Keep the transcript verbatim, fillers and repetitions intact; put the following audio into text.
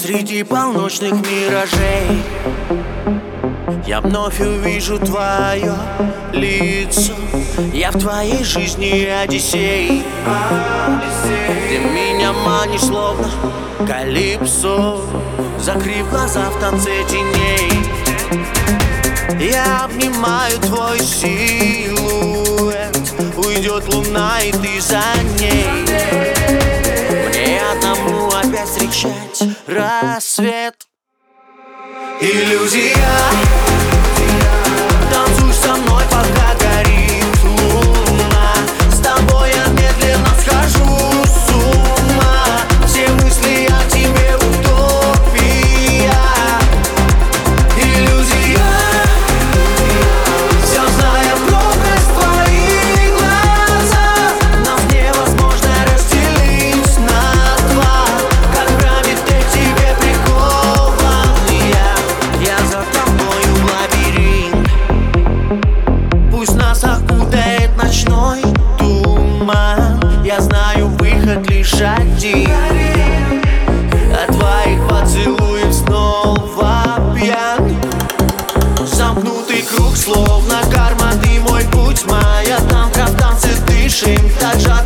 Среди полночных миражей я вновь увижу твое лицо. Я в твоей жизни Одиссей. Ты меня манишь словно калипсо, закрыв глаза в танце теней. Я обнимаю твой силуэт, уйдет луна и ты за ней. Мне одному опять встречать рассвет. Иллюзия, танцуй со мной, пока горит луна. С тобой я медленно схожу с ума. Все мысли о тебе утопия. Иллюзия, все зная прогресс в твоих глазах, нас невозможно разделить на два. Как в раме ты к тебе прикован я. Я за тобою в лабиринт. Пусть нас окутает ночной туман. Я знаю выход лишь один. От твоих поцелуев снова пьян. Замкнутый круг, словно карма, ты мой путь, моя танка, в танце дышим так жарко.